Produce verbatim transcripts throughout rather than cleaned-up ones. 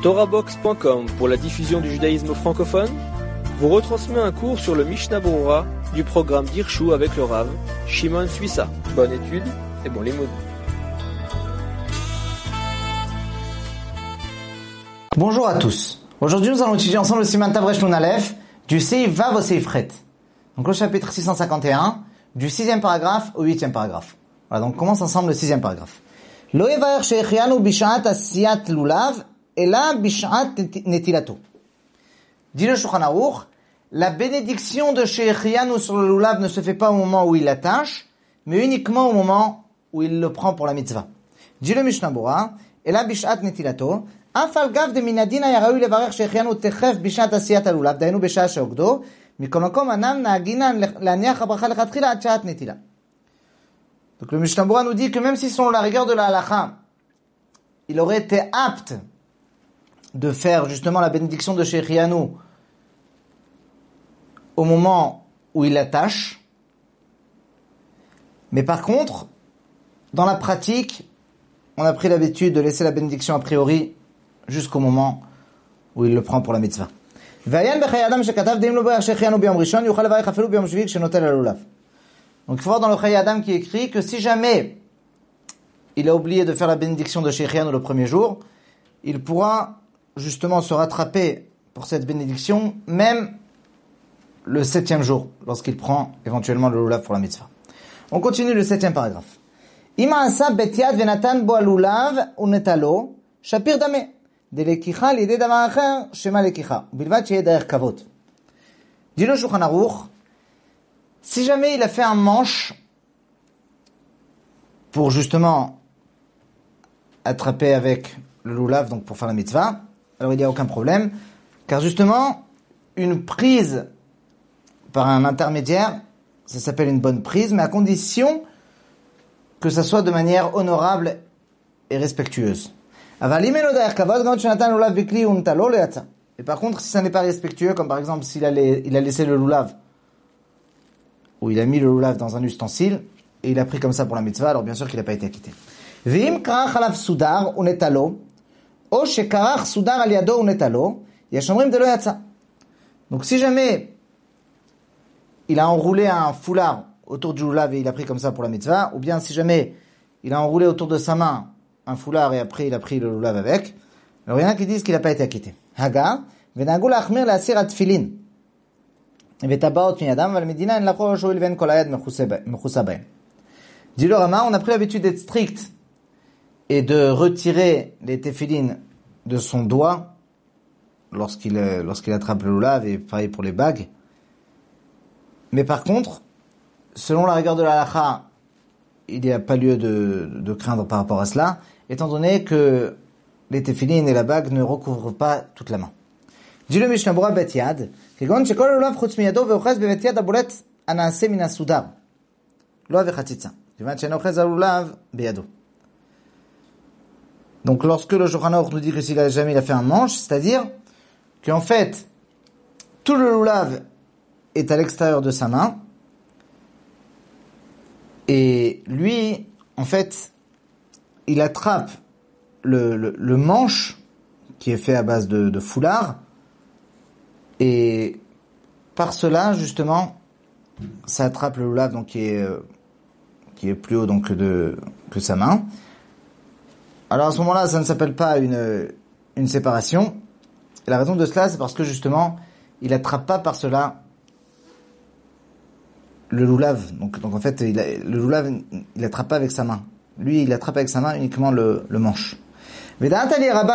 Torahbox point com pour la diffusion du judaïsme francophone vous retransmet un cours sur le Mishnah Berurah du programme d'Hirshu avec le Rav Shimon Suissa. Bonne étude et bon limoud. Bonjour à tous. Aujourd'hui, nous allons étudier ensemble le Siman Tav Resh Nun Aleph du Seif Vav au Seif Chet. Donc le chapitre six cent cinquante et un, du sixième paragraphe au huitième paragraphe. Voilà, donc on commence ensemble le sixième paragraphe. Lo yevarech she'echianu bish'at asiyat lulav ela bish'at netilato. Dit le Shulchan Aruch, la bénédiction de she'echianu sur le lulav ne se fait pas au moment où il l'attache, mais uniquement au moment où il le prend pour la mitzvah. Dit le Mishnah Berurah, ela bish'at netilato. אף על גב דמינדין היה ראוי לברך שהחיינו תכף בשעת עשיית הלולב, דהיינו בשעה שעוקדו, מכל מקום אינם נהגינן להניח הברכה לכתחילה עד שעת נטילה. Donc le Mishnah Berurah nous dit que même si selon la rigueur de la halakha, il aurait été apte de faire justement la bénédiction de Shechianu au moment où il l'attache, mais par contre, dans la pratique, on a pris l'habitude de laisser la bénédiction a priori jusqu'au moment où il le prend pour la mitzvah. Donc il faut voir dans le Chayei Adam qui écrit que si jamais il a oublié de faire la bénédiction de Shechianu le premier jour, il pourra justement se rattraper pour cette bénédiction même le septième jour, lorsqu'il prend éventuellement le lulav pour la mitzvah. On continue le septième paragraphe. Ima asa betiad venatan bo alulav unetalo shapir dame. Dit le Shulchan Aruch, si jamais il a fait un manche pour justement attraper avec le lulav, donc pour faire la mitzvah, alors il n'y a aucun problème, car justement, une prise par un intermédiaire, ça s'appelle une bonne prise, mais à condition que ça soit de manière honorable et respectueuse. Et par contre, si ça n'est pas respectueux, comme par exemple s'il a, les, il a laissé le lulav, ou il a mis le lulav dans un ustensile, et il a pris comme ça pour la mitzvah, alors bien sûr qu'il n'a pas été acquitté. Donc si jamais il a enroulé un foulard autour du lulav et il a pris comme ça pour la mitzvah, ou bien si jamais il a enroulé autour de sa main un foulard et après il a pris le lulav avec, alors il y en a qui disent qu'il n'a pas été acquitté. Haga, venagu lachmir la'asir atfilin, vetabaot miyadam, val medina en lachol shoel ven kol hayad mechusa bahem. Dit le Rama, on a pris l'habitude d'être strict et de retirer les téphilines de son doigt lorsqu'il lorsqu'il attrape le lulav, et pareil pour les bagues. Mais par contre, selon la rigueur de la halakha, il n'y a pas lieu de, de craindre par rapport à cela, étant donné que les téphilines et la bague ne recouvrent pas toute la main. Dit le Mishnah Berurah bet yad, kegon shekol lulav chutz miyado ve'ochaz bevet yad abolet anaase min asudar, lo avechatzitza, kevan she'en ochez alulav beyado. Donc lorsque le Shulchan Aruch nous dit que s'il a jamais il a fait un manche, c'est-à-dire qu'en fait, tout le lulav est à l'extérieur de sa main, et lui, en fait, il attrape le, le, le manche qui est fait à base de, de foulard, et par cela, justement, ça attrape le lulav, donc qui est qui est plus haut donc de que sa main. Alors à ce moment-là, ça ne s'appelle pas une une séparation. Et la raison de cela, c'est parce que justement, il attrape pas par cela le lulav. Donc donc en fait, il a, le lulav, il attrape pas avec sa main. Lui, il attrape avec sa main uniquement le le manche. Par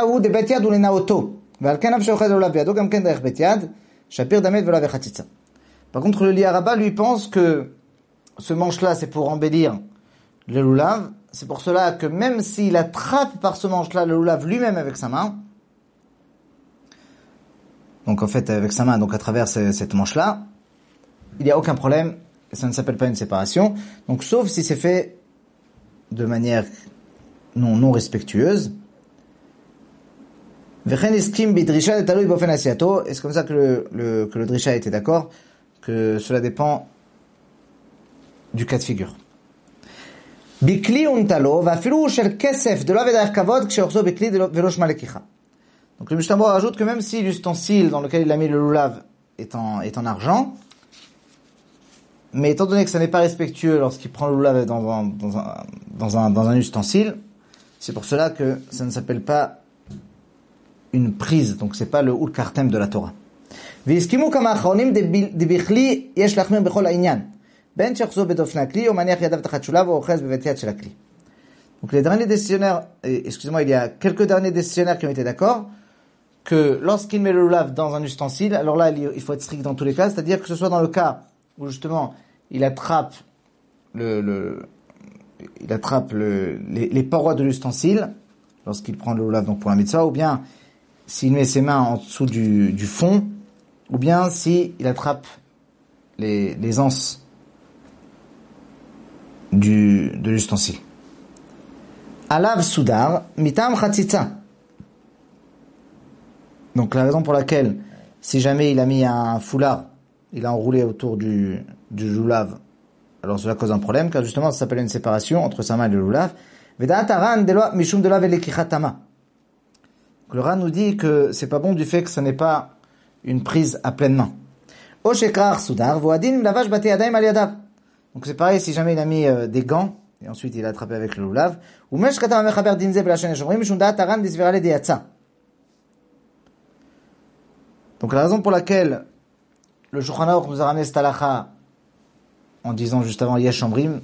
contre, le Liaraba, lui, pense que ce manche-là, c'est pour embellir le lulav. C'est pour cela que même s'il attrape par ce manche-là le lulav lui-même avec sa main, donc en fait avec sa main, donc à travers cette manche-là, il n'y a aucun problème, et ça ne s'appelle pas une séparation. Donc sauf si c'est fait de manière non, non respectueuse. Et c'est comme ça que le, le, que le drisha était d'accord, que cela dépend du cas de figure. Donc le Mishnah Berurah rajoute que même si l'ustensile dans lequel il a mis le lulav est en, est en argent, mais étant donné que ça n'est pas respectueux lorsqu'il prend le lulav dans un, dans un, dans un, dans un ustensile, c'est pour cela que ça ne s'appelle pas une prise, donc c'est pas le ul kartem de la Torah. והסכימו כמה אחרונים דבכלי יש להחמיר בכל העניין בין שאחזו בדופן הכלי או מניח ידיו תחת שולב או אוחז בבית יד של הכלי. Donc les derniers décisionnaires, excusez-moi, il y a quelques derniers décisionnaires qui ont été d'accord que lorsqu'il met le lulav dans un ustensile, alors là il faut être strict dans tous les cas, c'est-à-dire que ce soit dans le cas où justement il attrape le, le il attrape le, les, les parois de l'ustensile lorsqu'il prend le lulav donc pour la mitzvah, ou bien s'il met ses mains en dessous du, du fond, ou bien si il attrape les, les anses du, de l'ustensile. Alav soudar, mitam chatzitza. Donc la raison pour laquelle, si jamais il a mis un foulard, il a enroulé autour du, du lulav, alors cela cause un problème, car justement ça s'appelle une séparation entre sa main et le lulav. Vedat aran delo mishum de la velekichatama. Le Ran nous dit que c'est pas bon du fait que ce n'est pas une prise à pleine main. Donc c'est pareil si jamais il a mis euh, des gants et ensuite il a attrapé avec le lulav. Donc la raison pour laquelle le Shulchan Aruch nous a ramené cette halakha en disant juste avant Yesh Omrim,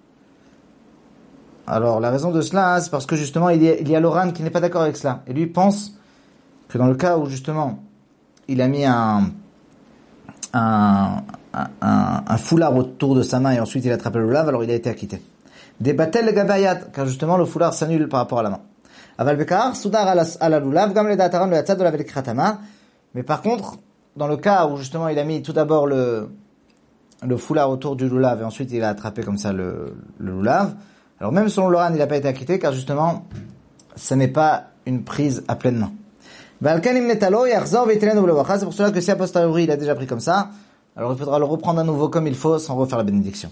alors la raison de cela, c'est parce que justement il y a, il y a l'Oran qui n'est pas d'accord avec cela. Et lui pense que dans le cas où justement il a mis un, un, un, un foulard autour de sa main et ensuite il a attrapé le lulav, alors il a été acquitté. Débattel le gabayat, car justement le foulard s'annule par rapport à la main. Aval bekar, soudar ala lulav, gam le dataran le yatzad de la velikratama. Mais par contre, dans le cas où justement il a mis tout d'abord le, le foulard autour du lulav et ensuite il a attrapé comme ça le, le lulav, alors même selon l'Oran, il n'a pas été acquitté, car justement, ce n'est pas une prise à pleine main. C'est pour cela que si a posteriori il a déjà pris comme ça, alors il faudra le reprendre à nouveau comme il faut, sans refaire la bénédiction.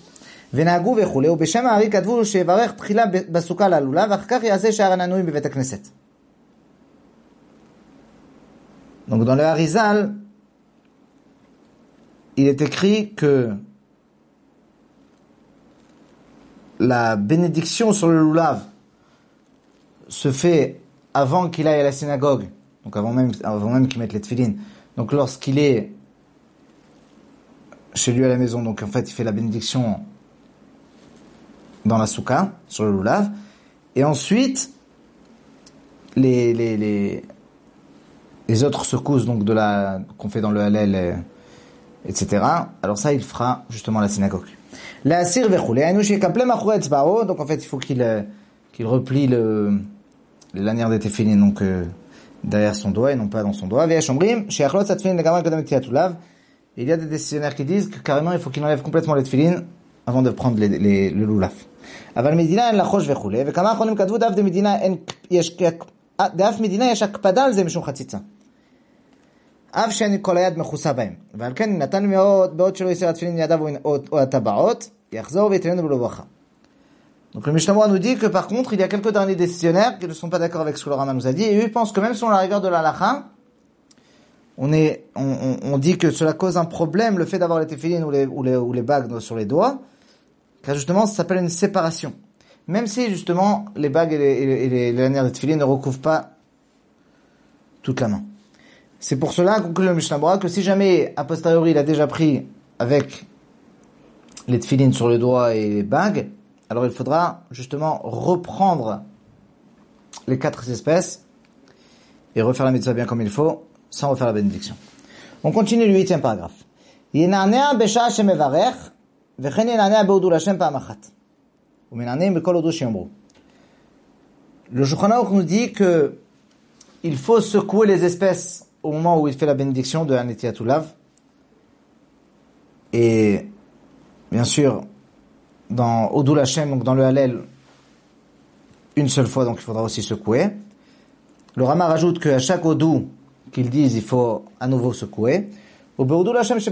Donc dans le Harizal, il est écrit que la bénédiction sur le lulav se fait avant qu'il aille à la synagogue, donc avant même, avant même qu'il mette les tefilines. Donc lorsqu'il est chez lui à la maison, donc en fait il fait la bénédiction dans la soukha, sur le lulav, et ensuite les, les, les, les autres secousses donc de la, qu'on fait dans le Hallel, et, etc. Alors ça il fera justement à la synagogue. La sir vechule, donc en fait il faut qu'il qu'il replie le les lanières des tefilines donc euh, derrière son doigt et non pas dans son doigt. Il y a des décisionnaires qui disent que carrément il faut qu'il enlève complètement les tefilines avant de prendre les, les, le lulav. אבל מדינה אין לחוש וכו', וכמה אחרונים כתבו דף דמדינה אין, יש, דף מדינה יש הקפדה על זה משום חציצה. אף שאין כל היד מכוסה בהם. ועל כן נתן מאוד, בעוד שלא יסיר התפילין ידיו או, או הטבעות, יחזור ויתרנו בלברכה. Donc le Mishnah Berurah nous dit que par contre, il y a quelques derniers décisionnaires qui ne sont pas d'accord avec ce que le Rama nous a dit, et eux ils pensent que même selon la rigueur de la halakha, on est, on, on, on dit que cela cause un problème, le fait d'avoir les tefilines ou les, ou les, ou les bagues sur les doigts, car justement, ça s'appelle une séparation. Même si, justement, les bagues et les, et les, et les, les lanières de tefilines ne recouvrent pas toute la main. C'est pour cela, conclut le Mishnah Berurah, que si jamais, a posteriori, il a déjà pris avec les tefilines sur le doigt et les bagues, alors il faudra, justement, reprendre les quatre espèces et refaire la mitzvah bien comme il faut, sans refaire la bénédiction. On continue le huitième paragraphe. Yinanea besha shemevarech, וכן ינענע בהודו להשם פעם אחת. ומנענעים בכל הודו שיאמרו. Le Shulchan Aruch nous dit que il faut secouer les espèces au moment où il fait la bénédiction de Hanetiat Lulav. Et bien sûr, dans Hodou Hashem, donc dans le Hallel, une seule fois, donc il faudra aussi secouer. Le Rama rajoute qu'à chaque Hodou qu'ils disent, il faut à nouveau secouer. Donc dans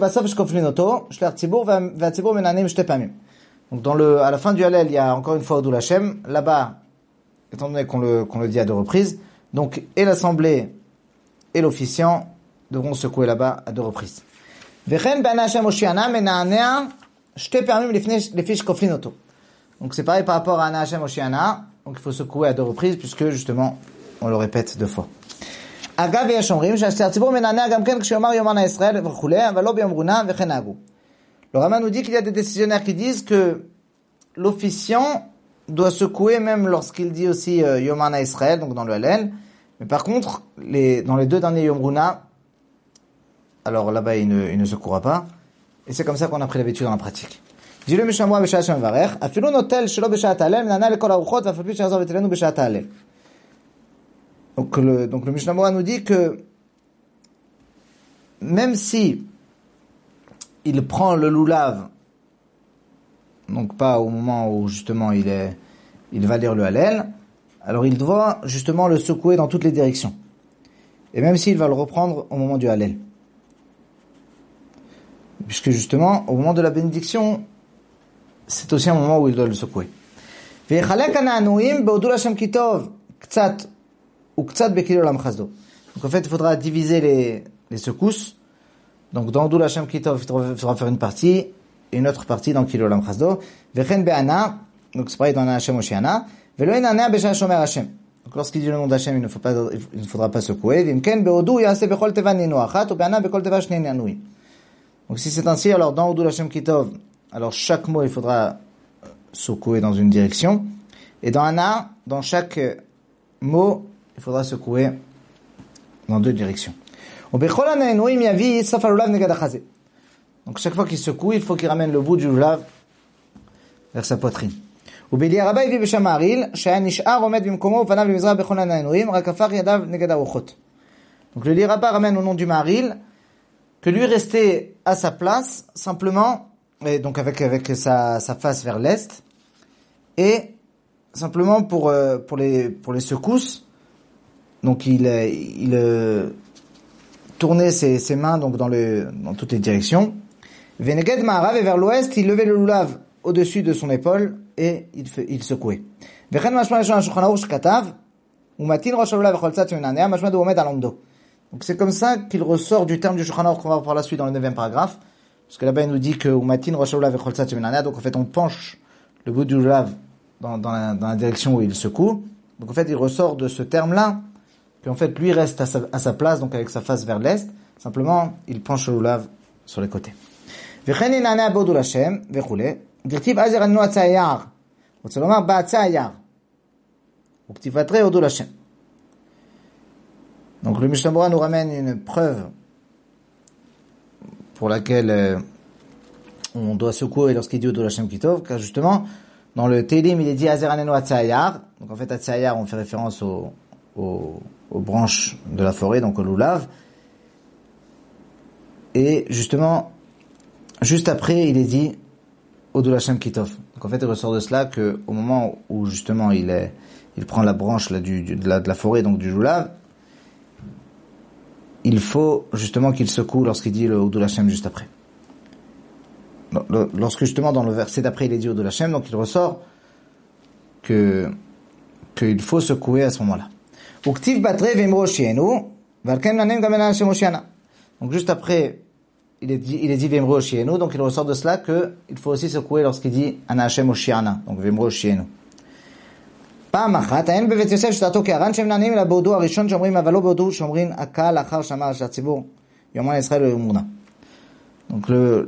le, à la fin du Hallel, il y a encore une fois Hodou Hashem. Là-bas, étant donné qu'on le, qu'on le dit à deux reprises, donc, et l'assemblée et l'officiant devront secouer là-bas à deux reprises. Vechen ben Hashem Oshiana mena'anea shte pamim lefi shkoflin oto. Donc c'est pareil par rapport à Ana Hashem Oshiana, donc il faut secouer à deux reprises puisque justement on le répète deux fois. Agav yesh omrim שהציבור mena'anea גם כן כשיאמר יאמר na Israël וכולי, אבל לא ביום רונה וכן נהגו. Le Rama nous dit qu'il y a des décisionnaires qui disent que l'officiant doit secouer même lorsqu'il dit aussi euh, Yom Hana Israël, donc dans le Hallel. Mais par contre, les, dans les deux derniers Yom Runa, alors là-bas il ne, il ne secouera pas. Et c'est comme ça qu'on a pris l'habitude dans la pratique. Dis-le Mishamwa B'Shat Shem Varech, Afilu Notel Shelo B'Shat Hallel, Menana Lekol Aruchot, V'Afalpi Shehazor V'Telenu B'Shat Hallel. Donc le, donc le Mishnah nous dit que même si il prend le loulav, donc pas au moment où justement il est, il va lire le Hallel, alors il doit justement le secouer dans toutes les directions. Et même s'il va le reprendre au moment du Hallel. Puisque justement, au moment de la bénédiction, c'est aussi un moment où il doit le secouer. Donc en fait, il faudra diviser les, les secousses. Donc dans Odul Hashem Kitov, il faudra faire une partie, et une autre partie dans Kilo Lam Chasdo. Vechen Be'ana, donc c'est pareil dans Ana Hashem Oshiana. Veloin Ana Be'Shat Shomer Hashem. Donc lorsqu'il dit le nom d'Hashem, il ne faut pas, il ne faudra pas secouer. Vimken Be'odu Yase Bechol Teva Ninu Achat, ou Be'ana Bechol Teva Shnei Nanui. Donc si c'est ainsi, alors dans Odul Hashem Kitov, alors chaque mot il faudra secouer dans une direction. Et dans Ana, dans chaque mot, il faudra secouer dans deux directions. Donc chaque fois qu'il secoue, il faut qu'il ramène le bout du lulav vers sa poitrine. Donc le Li Rabba ramène au nom du Maharil que lui restait à sa place, simplement, et donc avec, avec sa, sa face vers l'est, et simplement pour, pour les, pour les secousses, donc il, il, tournait ses, ses mains donc dans, le, dans toutes les directions. Veneged Ma'arav, et vers l'ouest, il levait le loulav au-dessus de son épaule et il, fait, il secouait. Vechen mashma yeshon ha-shulchan aruch shkatav, umatin rosh ha-lulav v'chol tzad shemenanea, mashma de omed al-omdo. Donc c'est comme ça qu'il ressort du terme du Shulchan Aruch qu'on va voir par la suite dans le neuvième paragraphe, parce que là-bas il nous dit que umatin rosh ha-lulav v'chol tzad shemenanea, donc en fait on penche le bout du loulav dans, dans, la, dans la direction où il secoue. Donc en fait il ressort de ce terme-là qu'en fait lui reste à sa, à sa place, donc avec sa face vers l'est, simplement il penche le loulav sur les côtés. וכן ינענע בעודו לשם וכולי, דכתיב אז ירננו עצי היער, רוצה לומר בעצי היער, וכתיב ותראה עודו לשם. Donc le Mishnah Berurah nous ramène une preuve pour laquelle euh, on doit secouer lorsqu'il dit Odul Hashem Kitov, car justement dans le Télim il est dit az yirnenu עצי היער, donc en fait עצי היער on fait référence aux, aux, aux branches de la forêt, donc au loulav, et justement juste après, il est dit Odul Hashem Kitov. Donc en fait, il ressort de cela que au moment où justement il est, il prend la branche là du, du de, la, de la forêt, donc du loulav, il faut justement qu'il secoue lorsqu'il dit le Odul Hashem juste après. Donc, le, lorsque justement dans le verset d'après il est dit Odul Hashem, donc il ressort que qu'il faut secouer à ce moment-là. Uktiv batre v'imro shienu, v'alken nanem gam Ana Hashem Oshiana. Donc juste après il est dit, il est dit Vemro Shienu, donc il ressort de cela que il faut aussi secouer lorsqu'il dit Ana Hashem Oshiana, donc Vemro Shienu. פעם אחת, אין בבית יוסף שתעתו כהר"ן שהם נענים אלא בהודו הראשון שאומרים אבל לא בהודו שאומרים הקהל לאחר שאמר שהציבור יאמר ישראל לא יאמרונה. Donc le,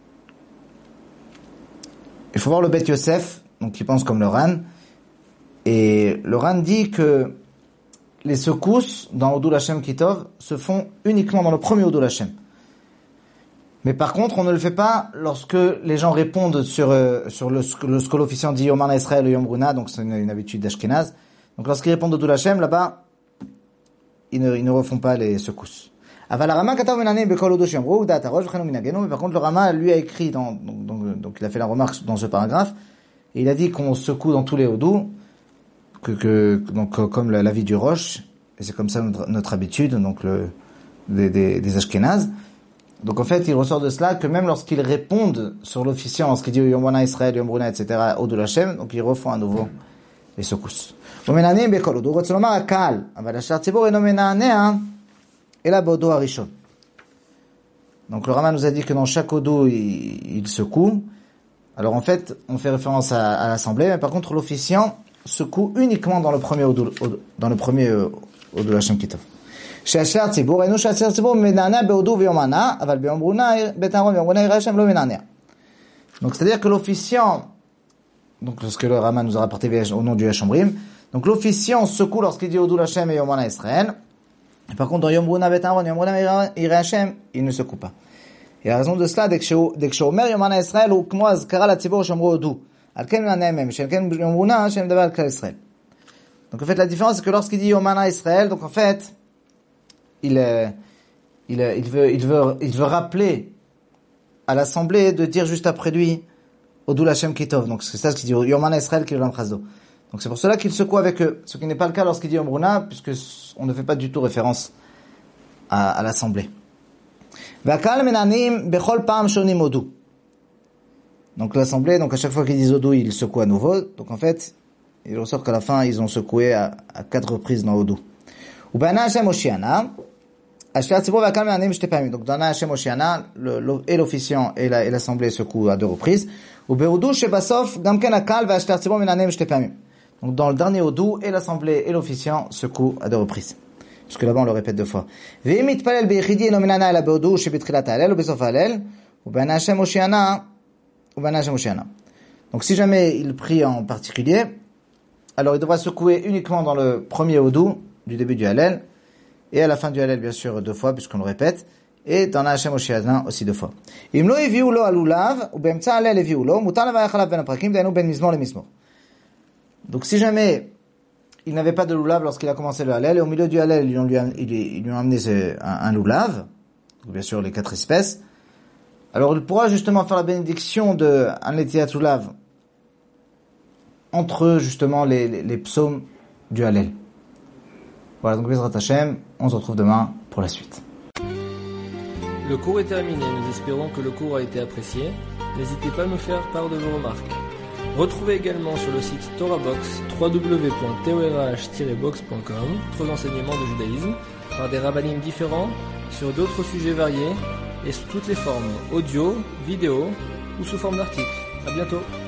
il faut voir le Beit Yosef, donc qui pense comme le Ran, et le Ran dit que les secousses dans Odul Hashem Kitov se font uniquement dans le premier Odul Hashem. Mais par contre, on ne le fait pas lorsque les gens répondent sur euh, sur le, le ce que l'officiant dit Yom Hana Israël ou Yom Bruna, donc c'est une, une habitude d'Ashkenaz. Donc lorsqu'ils répondent au Odul Hashem, là-bas, ils ne, ils ne refont pas les secousses. Aval Rama katav menane bekol odo shemru udat arosh v'chenu minagenu. Mais par contre, le Rama lui a écrit dans donc, donc donc il a fait la remarque dans ce paragraphe et il a dit qu'on secoue dans tous les odou que que donc comme la, la vie du roche, et c'est comme ça notre, notre habitude, donc le des des, des Ashkenaz. Donc en fait, il ressort de cela que même lorsqu'ils répondent sur l'officiant, lorsqu'il dit Yom Hana Israël, Yom Bruna, et cetera, Odul Hashem, donc ils refont à nouveau les secousses. ומנענעים בכל הודו, רוצה לומר הקהל, אבל השאר ציבור אינו מנענע, et la Bodo Arishon. Donc le Rama nous a dit que dans chaque Odo, il, il secoue. Alors en fait, on fait référence à, à l'assemblée, mais par contre l'officiant secoue uniquement dans le premier Odo, dans le premier Odo Hashem Kitov. שהשאר ציבור, ראינו שהשאר ציבור מנענע בהודו ויומנה, אבל ביום ברונה, בית אהרון ויום ברונה יראה השם לא מנענע. Donc c'est-à-dire que l'officiant, donc ce que le Rama nous a rapporté au nom du Hashomrim, donc l'officiant secoue lorsqu'il dit Hodou Hashem et Yomana Israël. Et par contre dans Yom Bruna Bet Aaron, Yom Bruna Yireh Hashem, il ne secoue pas. Et la raison de cela, dès que שאומר Yomana Israël הוא כמו הזכרה לציבור שאמרו הודו. על כן מנענע מהם, שעל כן יום ברונה שמדבר על כלל ישראל. Donc en fait la différence c'est que lorsqu'il dit Yomana Israël, donc en fait il il il veut il veut il veut rappeler à l'assemblée de dire juste après lui Hodou Hashem Kitov. Donc c'est ça ce qu'il dit Yomana Israël qui est l'amchazdo. Donc c'est pour cela qu'il secoue avec eux, ce qui n'est pas le cas lorsqu'il dit Yom Bruna, puisque on ne fait pas du tout référence à, à l'assemblée. V'akal menanim bechol pam shonim Hodou. Donc l'assemblée, donc à chaque fois qu'ils disent Hodou, ils secouent à nouveau. Donc en fait, il ressort qu'à la fin, ils ont secoué à, à quatre reprises dans Hodou. Ou bana Hashem Oshiana, Ashlar Tzibor v'akal menanim shte pamim. Donc dans Hashem Oshiana, et l'officiant et la, et l'assemblée secouent à deux reprises. Ou behodou shebasof gamken akal v'ashlar Tzibor menanim shte pamim. Donc dans le dernier Hodou, et l'assemblée et l'officiant secouent à deux reprises. Parce que là-bas on le répète deux fois. Ve'im mitpalel beichidi eno menana ela behodou shebitchilat ha'alel ou besof ha'alel ou bana Hashem Oshiana ou bana Hashem Oshiana. Donc si jamais il prie en particulier, alors il devra secouer uniquement dans le premier Hodou du début du Hallel et à la fin du Hallel bien sûr deux fois puisqu'on le répète, et dans la Hashem Oshiana aussi deux fois. Im lo eviu lo alulav ou be'emtza hallel eviu lo mutar levarech alav ben aprakim dainu ben mizmor lemizmor. Donc si jamais il n'avait pas de loulav lorsqu'il a commencé le Hallel, et au milieu du Hallel, ils lui ont, ils lui ont amené un, un loulav, donc bien sûr les quatre espèces, alors il pourra justement faire la bénédiction de un Netilat loulav entre justement les, les, les psaumes du Hallel. Voilà, donc Bezrat Hashem, on se retrouve demain pour la suite. Le cours est terminé, nous espérons que le cours a été apprécié. N'hésitez pas à nous faire part de vos remarques. Retrouvez également sur le site TorahBox w w w point torah tiret box point com d'autres enseignements de judaïsme par des rabbinim différents sur d'autres sujets variés et sous toutes les formes audio, vidéo ou sous forme d'articles. À bientôt.